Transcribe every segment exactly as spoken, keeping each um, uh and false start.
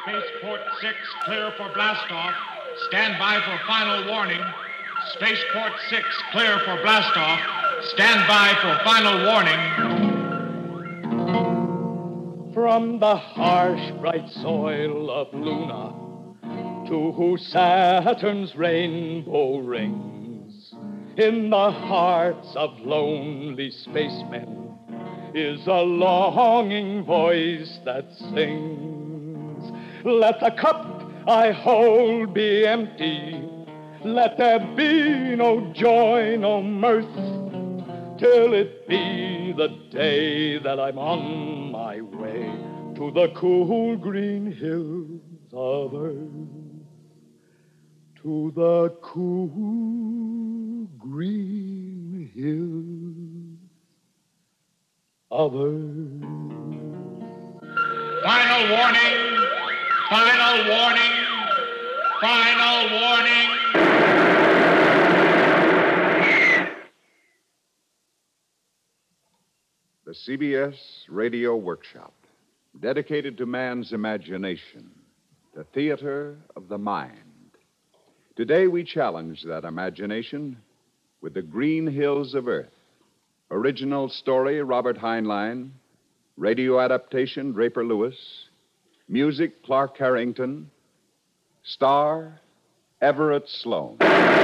Spaceport six, clear for blastoff. Stand by for final warning. Spaceport six, clear for blastoff. Stand by for final warning. From the harsh, bright soil of Luna to Saturn's rainbow rings, in the hearts of lonely spacemen is a longing voice that sings. Let the cup I hold be empty. Let there be no joy, no mirth, till it be the day that I'm on my way to the cool green hills of earth. To the cool green hills of earth. Final warning. Final warning. Final warning. The C B S Radio Workshop, dedicated to man's imagination, the theater of the mind. Today we challenge that imagination with The Green Hills of Earth. Original story, Robert Heinlein. Radio adaptation, Draper Lewis. Music, Clark Harrington. Star, Everett Sloane.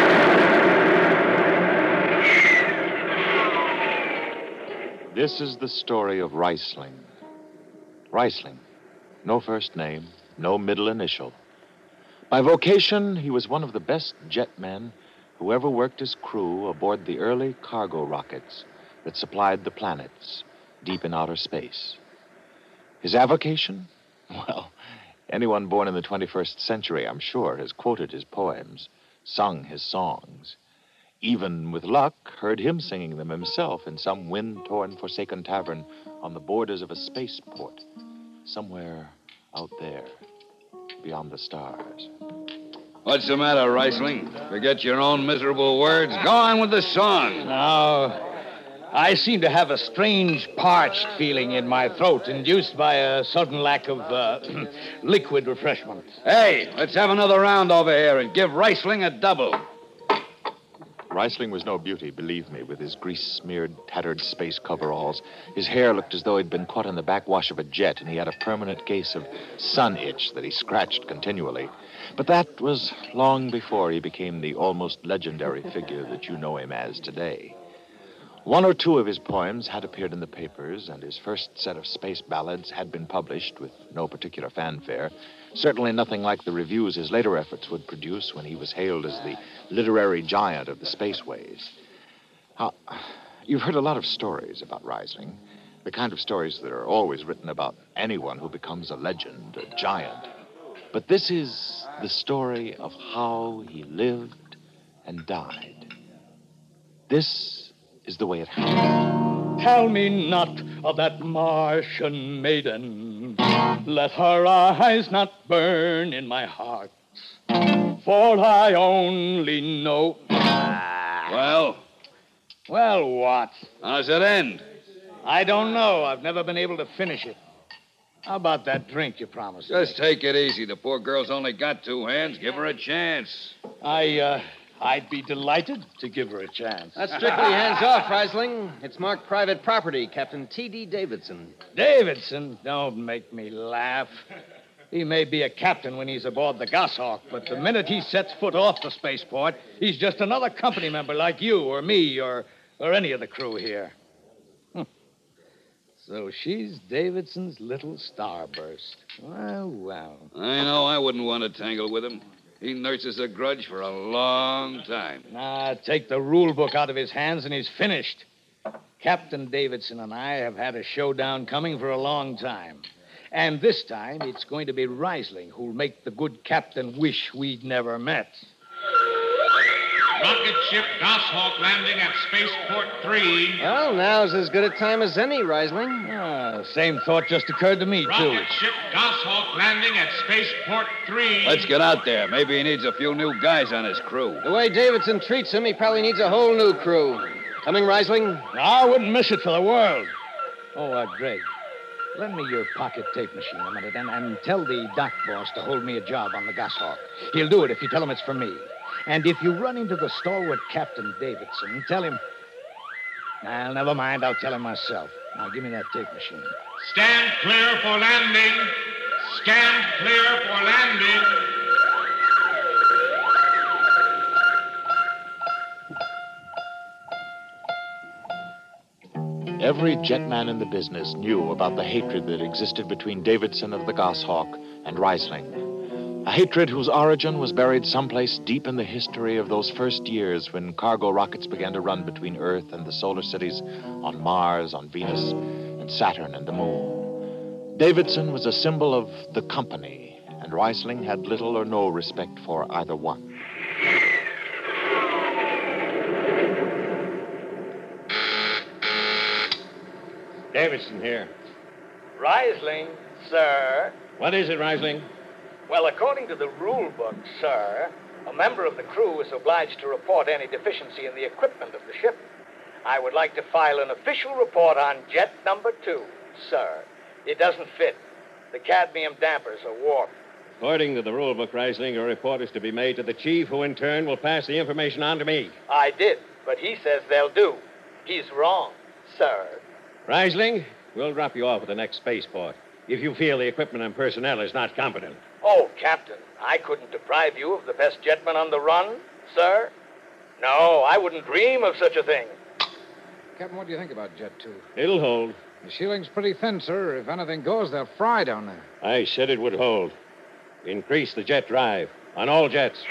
This is the story of Reisling. Reisling. No first name, no middle initial. By vocation, he was one of the best jetmen who ever worked as crew aboard the early cargo rockets that supplied the planets deep in outer space. His avocation? Well, anyone born in the twenty-first century, I'm sure, has quoted his poems, sung his songs. Even with luck, heard him singing them himself in some wind-torn, forsaken tavern on the borders of a spaceport, somewhere out there, beyond the stars. What's the matter, Reisling? Forget your own miserable words? Go on with the song. Now, I seem to have a strange parched feeling in my throat, induced by a sudden lack of uh, liquid refreshment. Hey, let's have another round over here and give Reisling a double. Reisling was no beauty, believe me, with his grease-smeared, tattered space coveralls. His hair looked as though he'd been caught in the backwash of a jet, and he had a permanent case of sun itch that he scratched continually. But that was long before he became the almost legendary figure that you know him as today. One or two of his poems had appeared in the papers, and his first set of space ballads had been published with no particular fanfare. Certainly nothing like the reviews his later efforts would produce when he was hailed as the literary giant of the spaceways. Now, you've heard a lot of stories about Reisling, the kind of stories that are always written about anyone who becomes a legend, a giant. But this is the story of how he lived and died. This is the way it happened. Tell me not of that Martian maiden. Let her eyes not burn in my heart. For I only know... Well? Well, what? How does it end? I don't know. I've never been able to finish it. How about that drink you promised Just me? take it easy. The poor girl's only got two hands. Give her a chance. I, uh... I'd be delighted to give her a chance. That's strictly hands off, Reisling. It's marked private property, Captain T D Davidson. Davidson? Don't make me laugh. He may be a captain when he's aboard the Goshawk, but the minute he sets foot off the spaceport, he's just another company member like you or me or, or any of the crew here. Hm. So she's Davidson's little starburst. Well, well. I know I wouldn't want to tangle with him. He nurses a grudge for a long time. Nah, take the rule book out of his hands and he's finished. Captain Davidson and I have had a showdown coming for a long time. And this time, it's going to be Reisling who'll make the good captain wish we'd never met. Rocket ship Goshawk landing at Spaceport three. Well, now's as good a time as any, Reisling. Ah, same thought just occurred to me, too. Rocket ship Goshawk landing at Spaceport three. Let's get out there. Maybe he needs a few new guys on his crew. The way Davidson treats him, he probably needs a whole new crew. Coming, Reisling? I wouldn't miss it for the world. Oh, uh, Greg, Lend me your pocket tape machine a minute and, and tell the dock boss to hold me a job on the Goshawk. He'll do it if you tell him it's for me. And if you run into the stalwart Captain Davidson, tell him... Well, never mind. I'll tell him myself. Now, give me that tape machine. Stand clear for landing. Stand clear for landing. Every jetman in the business knew about the hatred that existed between Davidson of the Goshawk and Reisling. A hatred whose origin was buried someplace deep in the history of those first years when cargo rockets began to run between Earth and the solar cities on Mars, on Venus, and Saturn and the Moon. Davidson was a symbol of the company, and Reisling had little or no respect for either one. Davidson here. Reisling, sir. What is it, Reisling? Well, according to the rule book, sir, a member of the crew is obliged to report any deficiency in the equipment of the ship. I would like to file an official report on jet number two, sir. It doesn't fit. The cadmium dampers are warped. According to the rule book, Reisling, a report is to be made to the chief, who in turn will pass the information on to me. I did, but he says they'll do. He's wrong, sir. Reisling, we'll drop you off at the next spaceport if you feel the equipment and personnel is not competent. Oh, Captain, I couldn't deprive you of the best jetman on the run, sir. No, I wouldn't dream of such a thing. Captain, what do you think about Jet two? It'll hold. The ceiling's pretty thin, sir. If anything goes, they'll fry down there. I said it would hold. Increase the jet drive on all jets.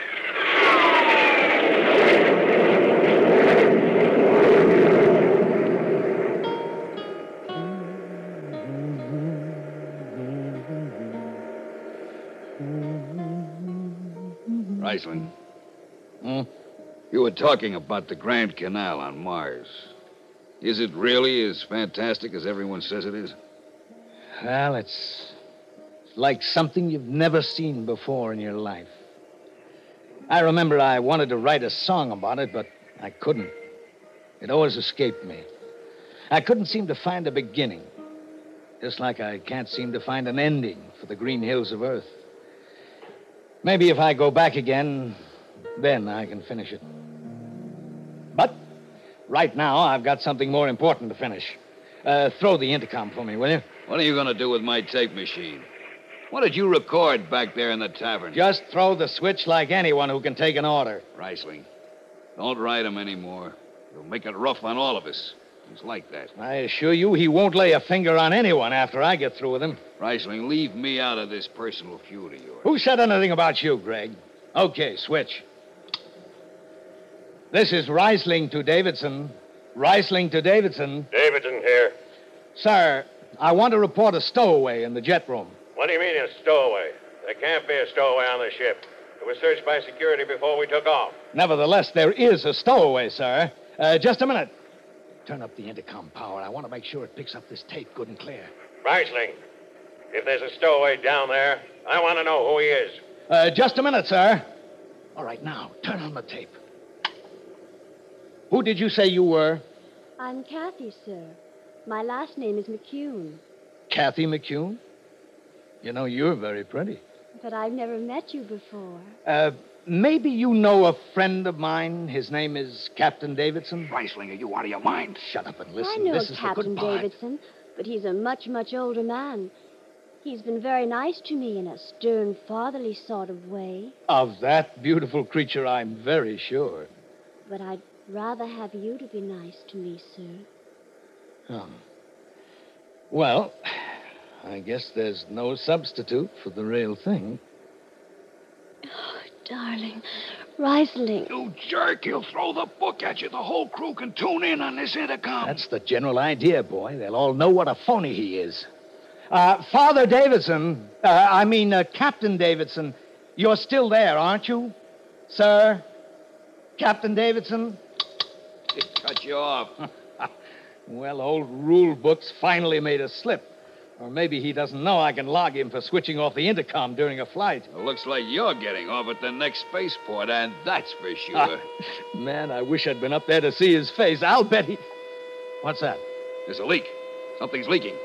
Reisling. Hmm? You were talking about the Grand Canal on Mars. Is it really as fantastic as everyone says it is? Well, it's like something you've never seen before in your life. I remember I wanted to write a song about it, but I couldn't. It always escaped me. I couldn't seem to find a beginning, just like I can't seem to find an ending for the green hills of Earth. Maybe if I go back again, then I can finish it. But right now, I've got something more important to finish. Uh, throw the intercom for me, will you? What are you going to do with my tape machine? What did you record back there in the tavern? Just throw the switch like anyone who can take an order. Reisling, don't ride him anymore. You'll make it rough on all of us. He's like that. I assure you he won't lay a finger on anyone after I get through with him. Reisling, leave me out of this personal feud of yours. Who said anything about you, Greg? Okay, switch. This is Reisling to Davidson. Reisling to Davidson. Davidson here. Sir, I want to report a stowaway in the jet room. What do you mean a stowaway? There can't be a stowaway on the ship. It was searched by security before we took off. Nevertheless, there is a stowaway, sir. Uh, just a minute. Turn up the intercom power. I want to make sure it picks up this tape good and clear. Reisling, if there's a stowaway down there, I want to know who he is. Uh, just a minute, sir. All right, now, turn on the tape. Who did you say you were? I'm Kathy, sir. My last name is McCune. Kathy McCune? You know, you're very pretty. But I've never met you before. Uh, maybe you know a friend of mine. His name is Captain Davidson. Reisling, are you out of your mind? Shut up and listen. I know this is Captain the good part. Davidson, but he's a much, much older man. He's been very nice to me in a stern, fatherly sort of way. Of that beautiful creature, I'm very sure. But I'd rather have you to be nice to me, sir. Oh. Well, I guess there's no substitute for the real thing. Oh, darling. Reisling. You jerk, he'll throw the book at you. The whole crew can tune in on this intercom. That's the general idea, boy. They'll all know what a phony he is. Uh, Father Davidson, uh, I mean, uh, Captain Davidson, you're still there, aren't you? Sir? Captain Davidson? It cut you off. Well, old rule book's finally made a slip. Or maybe he doesn't know I can log him for switching off the intercom during a flight. It looks like you're getting off at the next spaceport, and that's for sure. Ah, man, I wish I'd been up there to see his face. I'll bet he... What's that? There's a leak. Something's leaking.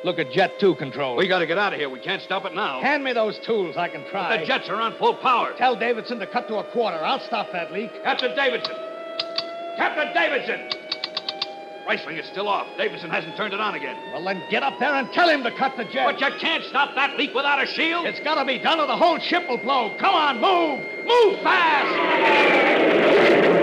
Look at Jet two control. We got to get out of here. We can't stop it now. Hand me those tools. I can try. The jets are on full power. Tell Davidson to cut to a quarter. I'll stop that leak. Captain Davidson! Captain Davidson! Reisling is still off. Davidson hasn't turned it on again. Well, then get up there and tell him to cut the jet. But you can't stop that leak without a shield. It's got to be done or the whole ship will blow. Come on, move! Move fast!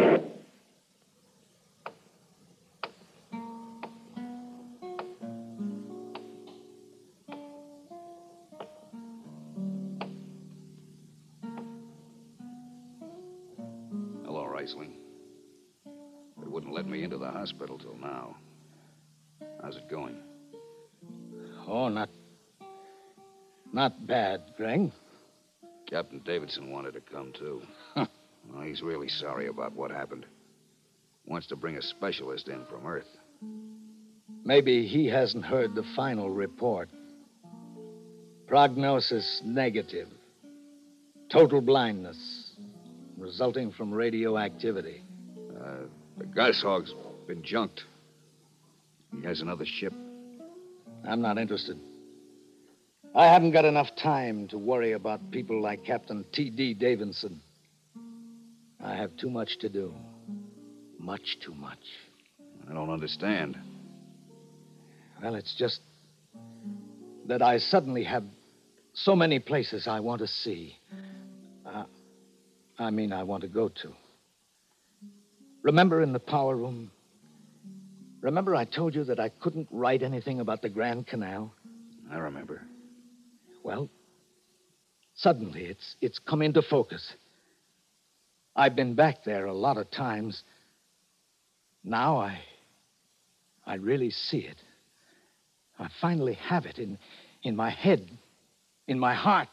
Hello, Reisling. They wouldn't let me into the hospital till now. How's it going? Oh, not... not bad, Greg. Captain Davidson wanted to come, too. Well, he's really sorry about what happened. Wants to bring a specialist in from Earth. Maybe he hasn't heard the final report. Prognosis negative. Total blindness, resulting from radioactivity. Uh, the Goshawk's been junked. He has another ship. I'm not interested. I haven't got enough time to worry about people like Captain T D Davidson. I have too much to do. Much too much. I don't understand. Well, it's just that I suddenly have so many places I want to see. Uh, I mean, I want to go to. Remember in the power room? Remember I told you that I couldn't write anything about the Grand Canal? I remember. Well, suddenly it's it's come into focus. I've been back there a lot of times. Now I I really see it. I finally have it in in my head, in my heart,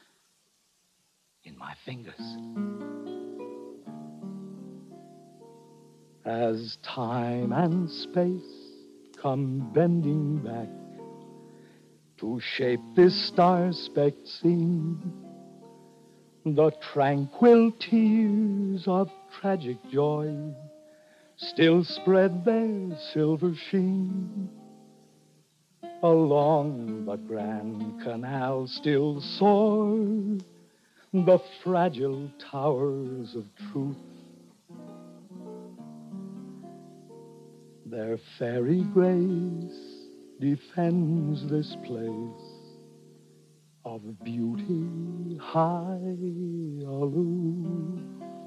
in my fingers. As time and space come bending back to shape this star-specked scene, the tranquil tears of tragic joy still spread their silver sheen. Along the Grand Canal still soar the fragile towers of truth. Their fairy grace defends this place of beauty high aloof.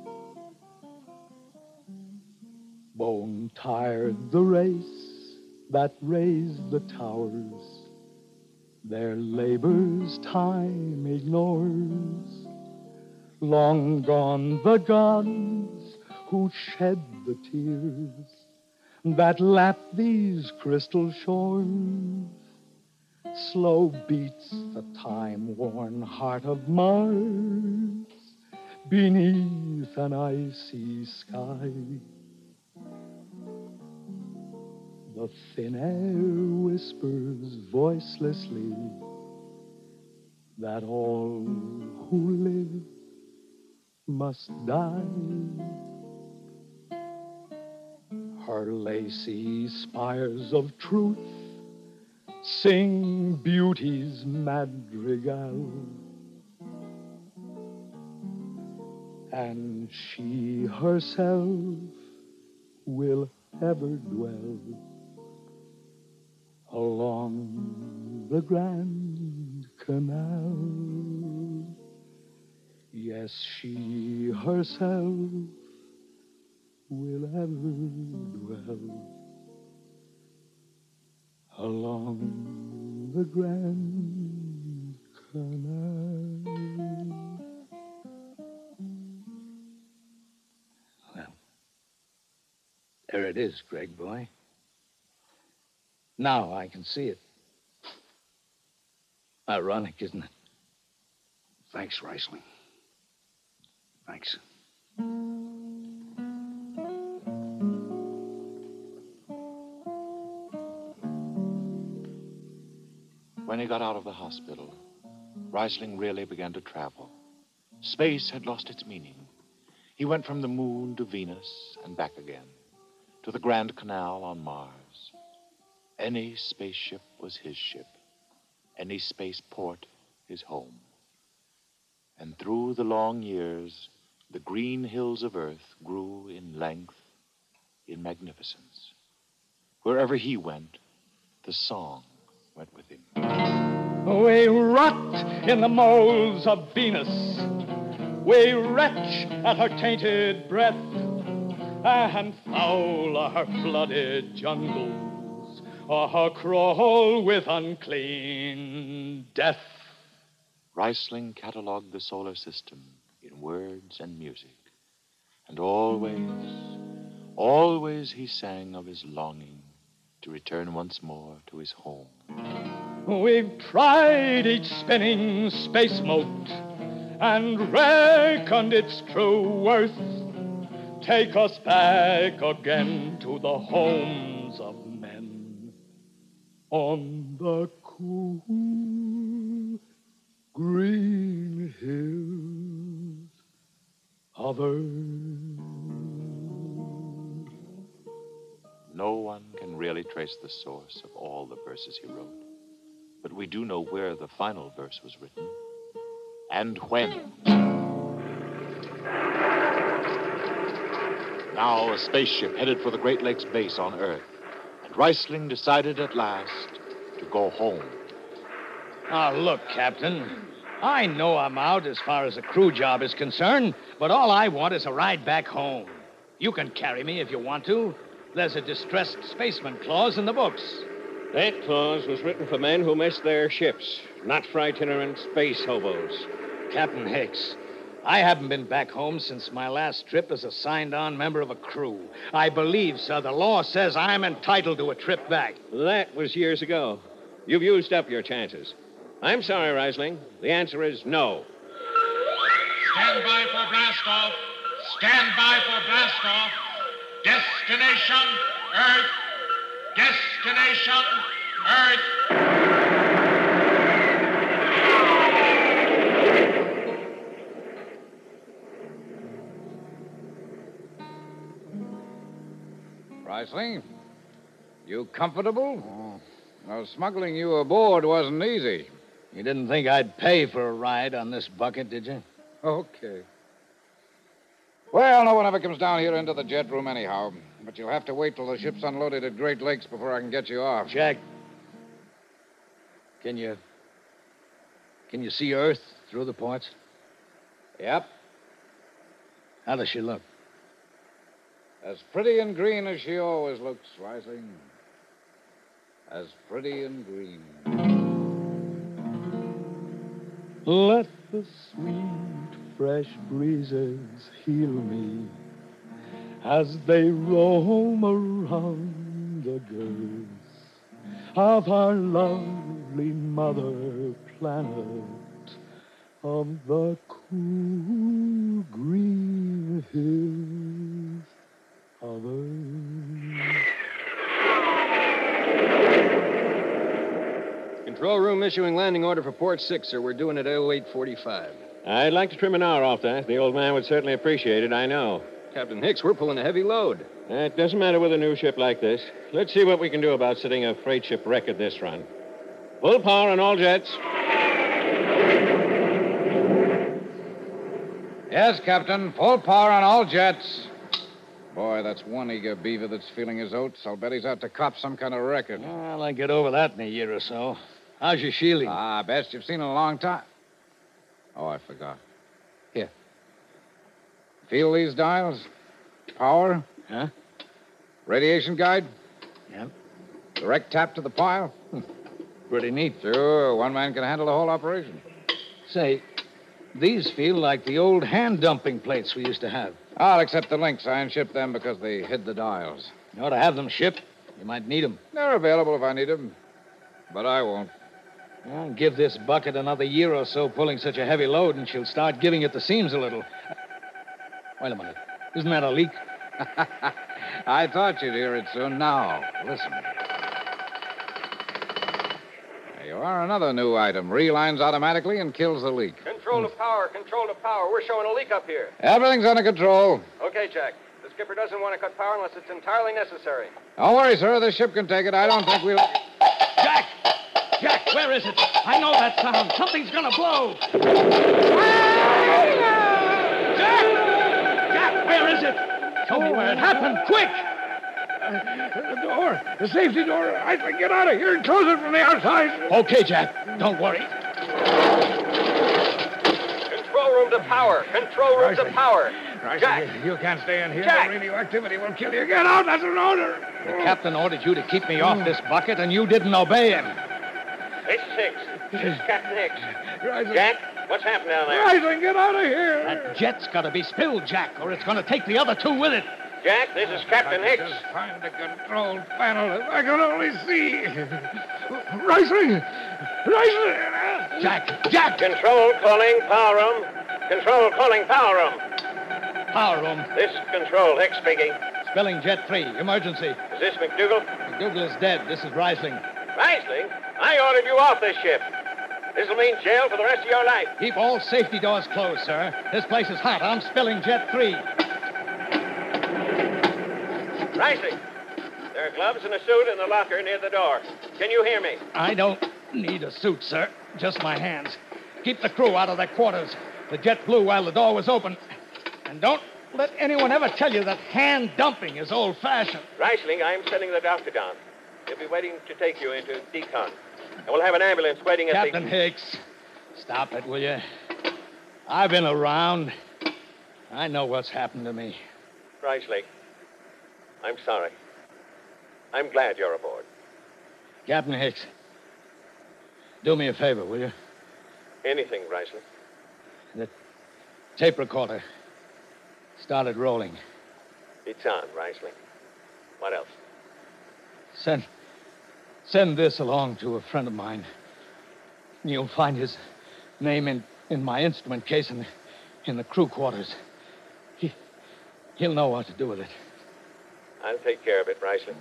Bone-tired the race that raised the towers, their labors time ignores. Long gone the gods who shed the tears that lap these crystal shores. Slow beats the time-worn heart of Mars beneath an icy sky. The thin air whispers voicelessly that all who live must die. Her lacy spires of truth sing beauty's madrigal, and she herself will ever dwell along the Grand Canal. Yes, she herself will ever dwell along the Grand Canal. Well, there it is, Greg boy. Now I can see it. Ironic, isn't it? Thanks, Reisling. Thanks. When he got out of the hospital, Reisling really began to travel. Space had lost its meaning. He went from the moon to Venus and back again, to the Grand Canal on Mars. Any spaceship was his ship. Any spaceport his home. And through the long years, the green hills of Earth grew in length, in magnificence. Wherever he went, the song went with him. We rot in the moles of Venus. We retch at her tainted breath, and foul are her flooded jungles, or her crawl with unclean death. Reisling cataloged the solar system in words and music, and always, always he sang of his longing to return once more to his home. We've tried each spinning space mote and reckoned its true worth. Take us back again to the homes of men on the cool green hills of Earth. No one can really trace the source of all the verses he wrote, but we do know where the final verse was written and when. Now a spaceship headed for the Great Lakes base on Earth, and Reisling decided at last to go home. Ah, look, Captain. I know I'm out as far as a crew job is concerned, but all I want is a ride back home. You can carry me if you want to. There's a distressed spaceman clause in the books. That clause was written for men who missed their ships, not for itinerant space hobos. Captain Hicks, I haven't been back home since my last trip as a signed-on member of a crew. I believe, sir, the law says I'm entitled to a trip back. That was years ago. You've used up your chances. I'm sorry, Reisling. The answer is no. Stand by for blastoff. Stand by for blastoff. Destination, Earth. Destination, Earth. Reisling, you comfortable? Oh. Well, smuggling you aboard wasn't easy. You didn't think I'd pay for a ride on this bucket, did you? Okay. Well, no one ever comes down here into the jet room anyhow. But you'll have to wait till the ship's unloaded at Great Lakes before I can get you off. Jack, can you... Can you see Earth through the ports? Yep. How does she look? As pretty and green as she always looks, Reisling. As pretty and green. Let the sweet, fresh breezes heal me as they roam around the girth of our lovely mother planet, of the cool green hills of Earth. Control room issuing landing order for port six, sir. We're doing it at oh eight forty-five. I'd like to trim an hour off that. The old man would certainly appreciate it, I know. Captain Hicks, we're pulling a heavy load. It doesn't matter with a new ship like this. Let's see what we can do about setting a freight ship record this run. Full power on all jets. Yes, Captain. Full power on all jets. Boy, that's one eager beaver that's feeling his oats. I'll bet he's out to cop some kind of record. Well, I'll get over that in a year or so. How's your shielding? Ah, best you've seen in a long time. Oh, I forgot. Here. Feel these dials? Power? Huh? Radiation guide? Yep. Direct tap to the pile? Pretty neat. Sure, one man can handle the whole operation. Say, these feel like the old hand-dumping plates we used to have. I'll accept the links. I unshipped them because they hid the dials. You ought to have them shipped. You might need them. They're available if I need them. But I won't. Well, give this bucket another year or so pulling such a heavy load, and she'll start giving at the seams a little. Wait a minute. Isn't that a leak? I thought you'd hear it soon. Now, listen. There you are, another new item. Relines automatically and kills the leak. Control to power, control to power. We're showing a leak up here. Everything's under control. Okay, Jack. This skipper doesn't want to cut power unless it's entirely necessary. Don't worry, sir. The ship can take it. I don't think we'll... Jack! Jack, where is it? I know that sound. Something's gonna blow. Jack! Jack, where is it? Show me where it happened, quick! The door, the safety door. I can get out of here and close it from the outside. Okay, Jack. Don't worry. Control room to power. Control room to power. Right, Jack. You can't stay in here. Jack. The radioactivity will kill you. Get out. That's an order. The captain ordered you to keep me off this bucket, and you didn't obey him. It's six. This is Captain Hicks. Rising. Jack, what's happened down there? Rising, get out of here. That jet's got to be spilled, Jack, or it's going to take the other two with it. Jack, this is Captain Hicks. Just find the control panel. If I could only see. Rising. Rising. Jack, Jack! Control calling power room. Control calling power room. Power room. This is Control, Hicks speaking. Spilling jet three. Emergency. Is this McDougal? McDougal is dead. This is Rising. Rising? I ordered you off this ship. This'll mean jail for the rest of your life. Keep all safety doors closed, sir. This place is hot. I'm spilling jet three. Rising. There are gloves and a suit in the locker near the door. Can you hear me? I don't need a suit, sir. Just my hands. Keep the crew out of their quarters. The jet blew while the door was open. And don't let anyone ever tell you that hand dumping is old-fashioned. Reisling, I'm sending the doctor down. He'll be waiting to take you into decon. And we'll have an ambulance waiting at Captain the... Hicks, stop it, will you? I've been around. I know what's happened to me. Reisling, I'm sorry. I'm glad you're aboard. Captain Hicks, do me a favor, will you? Anything, Reisling. The tape recorder started rolling. It's on, Reisling. What else? Send, send this along to a friend of mine. You'll find his name in, in my instrument case in, in the crew quarters. He, he'll know what to do with it. I'll take care of it, Reisling.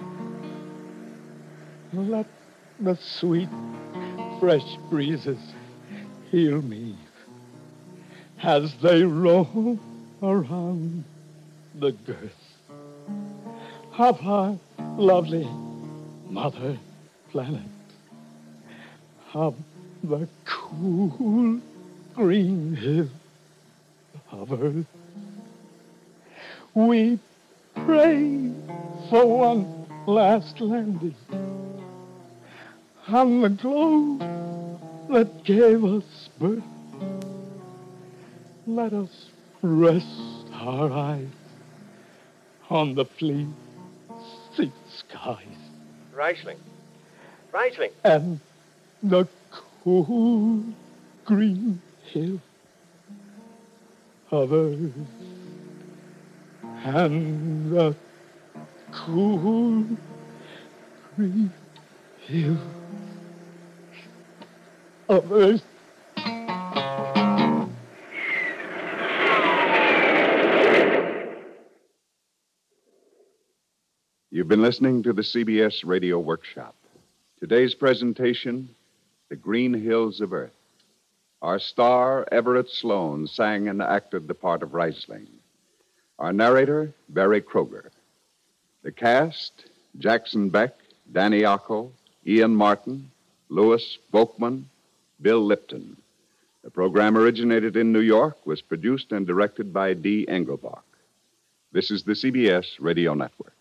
Let the sweet, fresh breezes heal me as they roll around the girth of our lovely mother planet, of the cool green hill of earth. We pray for one last landing on the globe that gave us birth. Let us rest our eyes on the fleet sea skies Reisling. Reisling. and the cool green hill of earth, and the cool green hill of earth. You've been listening to the C B S Radio Workshop. Today's presentation, The Green Hills of Earth. Our star, Everett Sloan, sang and acted the part of Reisling. Our narrator, Barry Kroger. The cast, Jackson Beck, Danny Ocko, Ian Martin, Louis Volkman, Bill Lipton. The program originated in New York, was produced and directed by Dee Engelbach. This is the C B S Radio Network.